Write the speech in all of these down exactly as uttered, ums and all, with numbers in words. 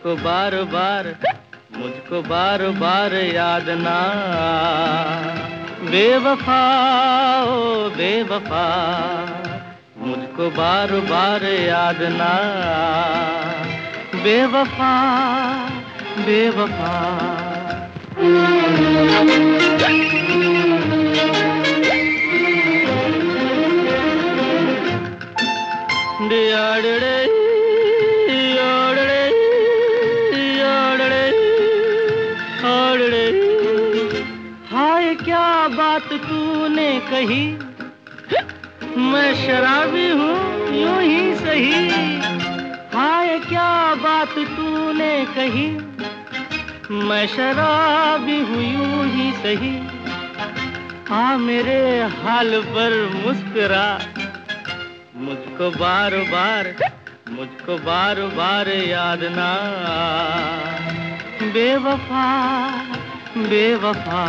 मुझको बार बार मुझको बार बार याद ना बेवफा ओ बेवफा मुझको बार बार याद ना बेवफा बेवफा डियाड़े ओड़े ओड़े ओड़े हाय क्या बात तूने कही मैं शराबी हूँ यूं ही सही हाय क्या बात तूने कही मैं शराबी हूँ यूं ही सही आ मेरे हाल पर मुस्कुरा मुझको बार बार मुझको बार बार याद ना बेवफा बेवफा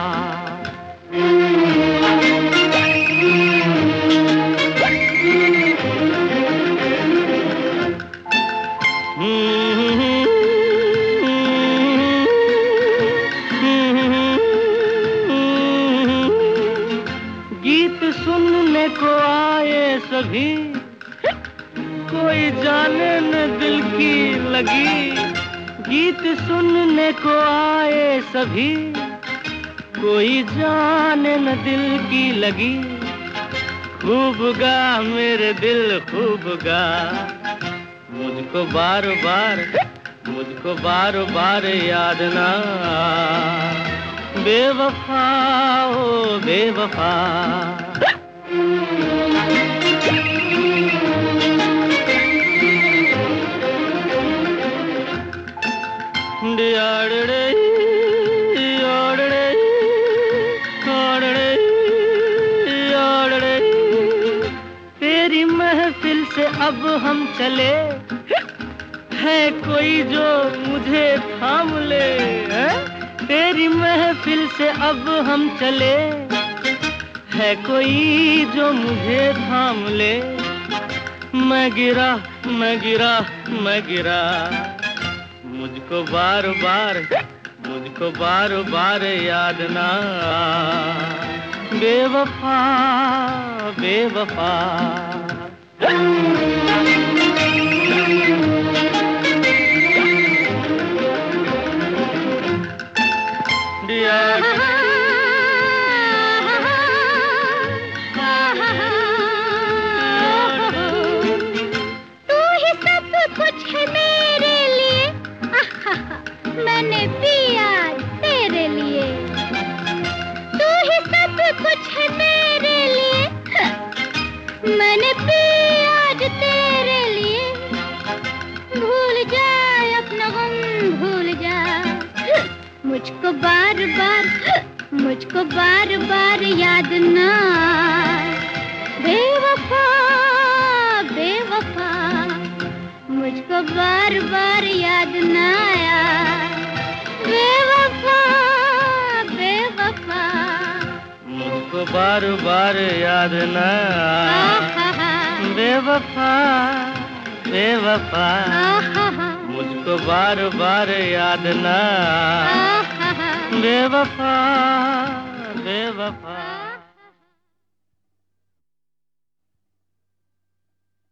गीत सुनने को आए सभी कोई जाने न दिल की लगी गीत सुनने को आए सभी कोई जाने न दिल की लगी खूब गा मेरे दिल खूब गा मुझको बार बार मुझको बार बार याद ना बेवफा ओ बेवफा डियाड़े ओड़े ओड़े ओड़े तेरी महफिल से अब हम चले है कोई जो मुझे थाम ले है तेरी महफिल से अब हम चले है कोई जो मुझे थाम ले मैं गिरा मैं गिरा मैं गिरा मुझको बार बार मुझको बार बार याद ना बेवफा बेवफा तू ही सब कुछ है मेरे लिए मैंने पिया तेरे लिए तू ही सब कुछ है मेरे लिए मैंने पिया आज तेरे लिए भूल जा अपना गम भूल जा मुझको बार बार मुझको बार बार याद ना बेवफा बेवफा मुझको बार बार याद ना आया बेवफा बेवफा मुझको बार बार याद ना बेवफा बेवफा मुझको बार बार याद ना बेवफा बेवफा